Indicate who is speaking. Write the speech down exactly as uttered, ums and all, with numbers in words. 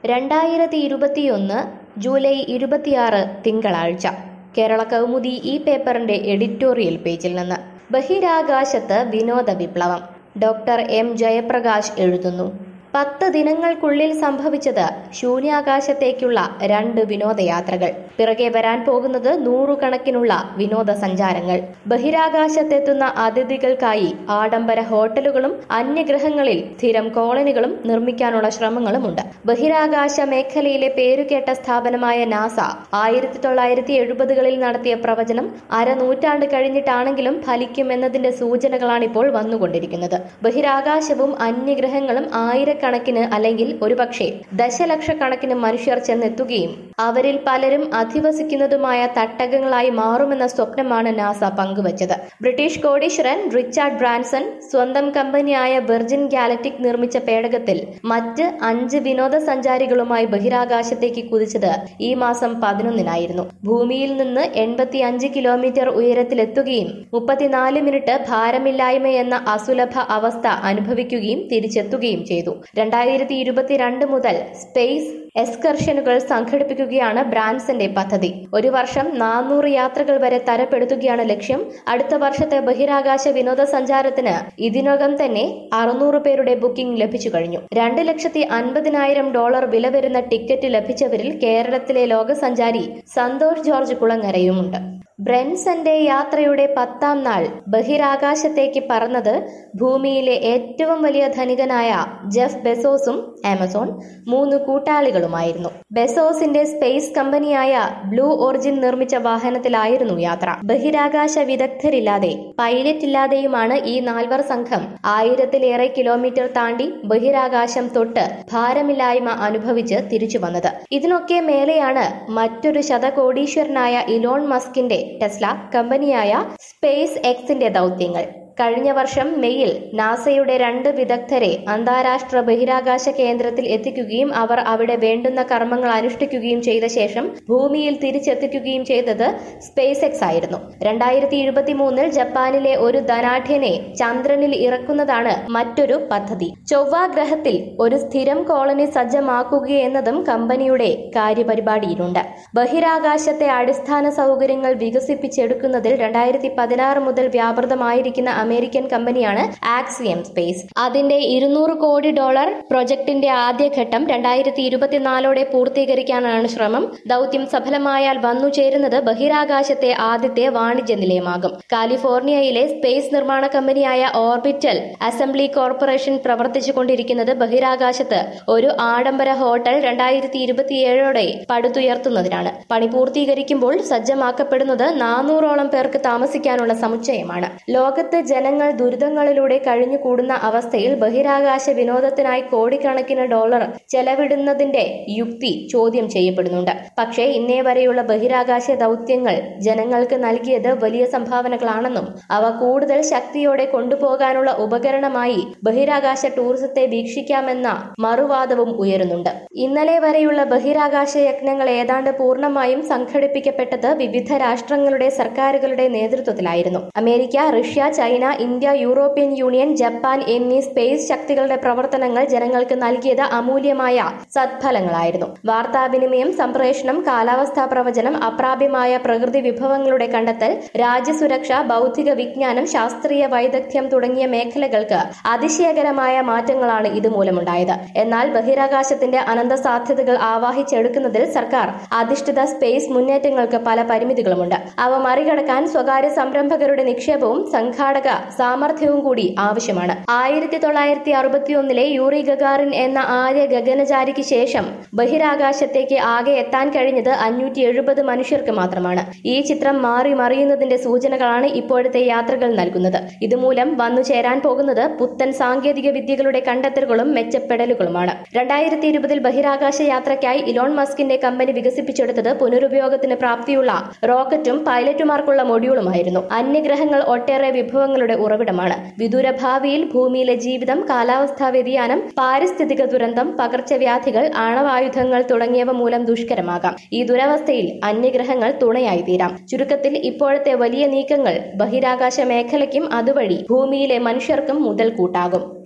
Speaker 1: രണ്ടായിരത്തി ഇരുപത്തിയൊന്ന് ജൂലൈ ഇരുപത്തിയാറ് തിങ്കളാഴ്ച കേരള കൗമുദി ഈ പേപ്പറിന്റെ എഡിറ്റോറിയൽ പേജിൽ നിന്ന് ബഹിരാകാശത്ത് വിനോദ വിപ്ലവം. ഡോക്ടർ എം ജയപ്രകാശ് എഴുതുന്നു. പത്ത് ദിനങ്ങൾക്കുള്ളിൽ സംഭവിച്ചത് ശൂന്യാകാശത്തേക്കുള്ള രണ്ട് വിനോദയാത്രകൾ. പിറകെ വരാൻ പോകുന്നത് നൂറുകണക്കിനുള്ള വിനോദസഞ്ചാരങ്ങൾ. ബഹിരാകാശത്തെത്തുന്ന അതിഥികൾക്കായി ആഡംബര ഹോട്ടലുകളും അന്യഗ്രഹങ്ങളിൽ സ്ഥിരം കോളനികളും നിർമ്മിക്കാനുള്ള ശ്രമങ്ങളുമുണ്ട്. ബഹിരാകാശ മേഖലയിലെ പേരുകേട്ട സ്ഥാപനമായ നാസ ആയിരത്തി തൊള്ളായിരത്തി എഴുപതുകളിൽ നടത്തിയ പ്രവചനം അരനൂറ്റാണ്ട് കഴിഞ്ഞിട്ടാണെങ്കിലും ഫലിക്കുമെന്നതിന്റെ സൂചനകളാണിപ്പോൾ വന്നുകൊണ്ടിരിക്കുന്നത്. ബഹിരാകാശവും അന്യഗ്രഹങ്ങളും ആയിര കണക്കിന് അല്ലെങ്കിൽ ഒരുപക്ഷെ ദശലക്ഷക്കണക്കിന് മനുഷ്യർ ചെന്നെത്തുകയും അവരിൽ പലരും അധിവസിക്കുന്നതുമായ തട്ടകങ്ങളായി മാറുമെന്ന സ്വപ്നമാണ് നാസ പങ്കുവച്ചത്. ബ്രിട്ടീഷ് കോടീശ്വരൻ റിച്ചാർഡ് ബ്രാൻസൺ സ്വന്തം കമ്പനിയായ വെർജിൻ ഗാലക്റ്റിക് നിർമ്മിച്ച പേടകത്തിൽ മറ്റ് അഞ്ച് വിനോദസഞ്ചാരികളുമായി ബഹിരാകാശത്തേക്ക് കുതിച്ചത് ഈ മാസം പതിനൊന്നിനായിരുന്നു. ഭൂമിയിൽ നിന്ന് എൺപത്തി അഞ്ച് കിലോമീറ്റർ ഉയരത്തിലെത്തുകയും മുപ്പത്തിനാല് മിനിറ്റ് ഭാരമില്ലായ്മയെന്ന അസുലഭ അവസ്ഥ അനുഭവിക്കുകയും തിരിച്ചെത്തുകയും ചെയ്തു. രണ്ടായിരത്തി ഇരുപത്തിരണ്ട് മുതൽ സ്പേസ് എക്സ്കർഷനുകൾ സംഘടിപ്പിക്കുകയാണ് ബ്രാൻസന്റെ പദ്ധതി. ഒരു വർഷം നാനൂറ് യാത്രകൾ വരെ തരപ്പെടുത്തുകയാണ് ലക്ഷ്യം. അടുത്ത വർഷത്തെ ബഹിരാകാശ വിനോദസഞ്ചാരത്തിന് ഇതിനകം തന്നെ അറുന്നൂറ് പേരുടെ ബുക്കിംഗ് ലഭിച്ചു കഴിഞ്ഞു. രണ്ട് ലക്ഷത്തി അൻപതിനായിരം ഡോളർ വില വരുന്ന ടിക്കറ്റ് ലഭിച്ചവരിൽ കേരളത്തിലെ ലോകസഞ്ചാരി സന്തോഷ് ജോർജ് കുളങ്ങരയുമുണ്ട്. ബ്രൻസന്റെ യാത്രയുടെ പത്താം നാൾ ബഹിരാകാശത്തേക്ക് പറന്നത് ഭൂമിയിലെ ഏറ്റവും വലിയ ധനികനായ ജെഫ് ബെസോസും ആമസോൺ മൂന്ന് കൂട്ടാളികളുമായിരുന്നു. ബെസോസിന്റെ സ്പേസ് കമ്പനിയായ ബ്ലൂ ഓറിജിൻ നിർമ്മിച്ച വാഹനത്തിലായിരുന്നു യാത്ര. ബഹിരാകാശ വിദഗ്ധരില്ലാതെ പൈലറ്റ് ഇല്ലാതെയുമാണ് ഈ നാൽവർ സംഘം ആയിരത്തിലേറെ കിലോമീറ്റർ താണ്ടി ബഹിരാകാശം തൊട്ട് ഭാരമില്ലായ്മ അനുഭവിച്ച് തിരിച്ചു വന്നത്. ഇതിനൊക്കെ മേലെയാണ് മറ്റൊരു ശതകോടീശ്വരനായ ഇലോൺ മസ്കിന്റെ ടെസ്ല കമ്പനിയായ സ്പേസ് എക്സിന്റെ ദൗത്യങ്ങൾ. കഴിഞ്ഞ വർഷം മെയ്യിൽ നാസയുടെ രണ്ട് വിദഗ്ധരെ അന്താരാഷ്ട്ര ബഹിരാകാശ കേന്ദ്രത്തിൽ എത്തിക്കുകയും അവർ അവിടെ വേണ്ടുന്ന കർമ്മങ്ങൾ അനുഷ്ഠിക്കുകയും ചെയ്ത ശേഷം ഭൂമിയിൽ തിരിച്ചെത്തിക്കുകയും ചെയ്തത് സ്പേസ് എക്സ് ആയിരുന്നു. രണ്ടായിരത്തി ഇരുപത്തി മൂന്നിൽ ജപ്പാനിലെ ഒരു ധനാഢ്യനെ ചന്ദ്രനിൽ ഇറക്കുന്നതാണ് മറ്റൊരു പദ്ധതി. ചൊവ്വ ഗ്രഹത്തിൽ ഒരു സ്ഥിരം കോളനി സജ്ജമാക്കുകയെന്നതും കമ്പനിയുടെ കാര്യപരിപാടിയിലുണ്ട്. ബഹിരാകാശത്തെ അടിസ്ഥാന സൗകര്യങ്ങൾ വികസിപ്പിച്ചെടുക്കുന്നതിൽ രണ്ടായിരത്തി പതിനാറ് മുതൽ വ്യാപൃതമായിരിക്കുന്ന അമേരിക്കൻ കമ്പനിയാണ് ആക്സിയം സ്പേസ്. അതിന്റെ ഇരുന്നൂറ് കോടി ഡോളർ പ്രൊജക്ടിന്റെ ആദ്യഘട്ടം രണ്ടായിരത്തി ഇരുപത്തിനാലോടെ പൂർത്തീകരിക്കാനാണ് ശ്രമം. ദൗത്യം സഫലമായാൽ വന്നു ചേരുന്നത് ബഹിരാകാശത്തെ ആദ്യത്തെ വാണിജ്യ നിലയമാകും. കാലിഫോർണിയയിലെ സ്പേസ് നിർമ്മാണ കമ്പനിയായ ഓർബിറ്റൽ അസംബ്ലി കോർപ്പറേഷൻ പ്രവർത്തിച്ചുകൊണ്ടിരിക്കുന്നത് ബഹിരാകാശത്ത് ഒരു ആഡംബര ഹോട്ടൽ രണ്ടായിരത്തി ഇരുപത്തിയേഴോടെ പടുത്തുയർത്തുന്നതിനാണ്. പണി പൂർത്തീകരിക്കുമ്പോൾ സജ്ജമാക്കപ്പെടുന്നത് നാനൂറോളം പേർക്ക് താമസിക്കാനുള്ള സമുച്ചയമാണ്. ലോകത്ത് ജനങ്ങൾ ദുരിതങ്ങളിലൂടെ കഴിഞ്ഞുകൂടുന്ന അവസ്ഥയിൽ ബഹിരാകാശ വിനോദത്തിനായി കോടിക്കണക്കിന് ഡോളർ ചെലവിടുന്നതിന്റെ യുക്തി ചോദ്യം ചെയ്യപ്പെടുന്നുണ്ട്. പക്ഷേ ഇന്നേ വരെയുള്ള ബഹിരാകാശ ദൗത്യങ്ങൾ ജനങ്ങൾക്ക് നൽകിയത് വലിയ സംഭാവനകളാണെന്നും അവ കൂടുതൽ ശക്തിയോടെ കൊണ്ടുപോകാനുള്ള ഉപകരണമായി ബഹിരാകാശ ടൂറിസത്തെ വീക്ഷിക്കാമെന്ന മറുവാദവും ഉയരുന്നുണ്ട്. ഇന്നലെ വരെയുള്ള ബഹിരാകാശ യജ്ഞങ്ങൾ ഏതാണ്ട് പൂർണ്ണമായും സംഘടിപ്പിക്കപ്പെട്ടത് വിവിധ രാഷ്ട്രങ്ങളുടെ സർക്കാരുകളുടെ നേതൃത്വത്തിലായിരുന്നു. America, Russia, China, India, European Union, Japan എന്നീ സ്പേസ് ശക്തികളുടെ പ്രവർത്തനങ്ങൾ ജനങ്ങൾക്ക് നൽകിയത് അമൂല്യമായ സത്ഫലങ്ങളായിരുന്നു. വാർത്താവിനിമയം, സംപ്രേഷണം, കാലാവസ്ഥാ പ്രവചനം, അപ്രാപ്യമായ പ്രകൃതി വിഭവങ്ങളുടെ കണ്ടെത്തൽ, രാജ്യസുരക്ഷ, ബൗദ്ധിക വിജ്ഞാനം, ശാസ്ത്രീയ വൈദഗ്ധ്യം തുടങ്ങിയ മേഖലകൾക്ക് അതിശയകരമായ മാറ്റങ്ങളാണ് ഇതുമൂലമുണ്ടായത്. എന്നാൽ ബഹിരാകാശത്തിന്റെ അനന്ത സാധ്യതകൾ ആവാഹിച്ചെടുക്കുന്നതിൽ സർക്കാർ അധിഷ്ഠിത സ്പേസ് മുന്നേറ്റങ്ങൾക്ക് പല പരിമിതികളുമുണ്ട്. അവ മറികടക്കാൻ സ്വകാര്യ സംരംഭകരുടെ നിക്ഷേപവും സംഘാടക സാമർഥ്യവും കൂടി ആവശ്യമാണ്. ആയിരത്തി തൊള്ളായിരത്തി അറുപത്തിയൊന്നിലെ യൂറി ഗഗാറിൻ എന്ന ആദ്യ ഗഗനചാരിക്ക് ശേഷം ബഹിരാകാശത്തേക്ക് ആകെ എത്താൻ കഴിഞ്ഞത് അഞ്ഞൂറ്റി എഴുപത് മനുഷ്യർക്ക് മാത്രമാണ്. ഈ ചിത്രം മാറി മറിയുന്നതിന്റെ സൂചനകളാണ് ഇപ്പോഴത്തെ യാത്രകൾ നൽകുന്നത്. ഇതുമൂലം വന്നു ചേരാൻ പോകുന്നത് പുത്തൻ സാങ്കേതിക വിദ്യകളുടെ കണ്ടെത്തലുകളും മെച്ചപ്പെടലുകളുമാണ്. രണ്ടായിരത്തി ഇരുപതിൽ ബഹിരാകാശ യാത്രയ്ക്കായി ഇലോൺ മസ്കിന്റെ കമ്പനി വികസിപ്പിച്ചെടുത്തത് പുനരുപയോഗത്തിന് പ്രാപ്തിയുള്ള റോക്കറ്റും പൈലറ്റുമാർക്കുള്ള മൊഡ്യൂളുമായിരുന്നു. അന്യഗ്രഹങ്ങൾ ഒട്ടേറെ വിഭവങ്ങളുടെ ഉറവിടമാണ്. വിദൂര ഭാവിയിൽ ഭൂമിയിലെ ജീവിതം, കാലാവസ്ഥാ വ്യതിയാനം, പാരിസ്ഥിതിക ദുരന്തം, പകർച്ചവ്യാധികൾ, ആണവായുധങ്ങൾ തുടങ്ങിയവ മൂലം ദുഷ്കരമാകാം. ഈ ദുരവസ്ഥയിൽ അന്യഗ്രഹങ്ങൾ തുണയായി തീരാം. ചുരുക്കത്തിൽ ഇപ്പോഴത്തെ വലിയ നീക്കങ്ങൾ ബഹിരാകാശ മേഖലയ്ക്കും അതുവഴി ഭൂമിയിലെ മനുഷ്യർക്കും മുതൽക്കൂട്ടാകും.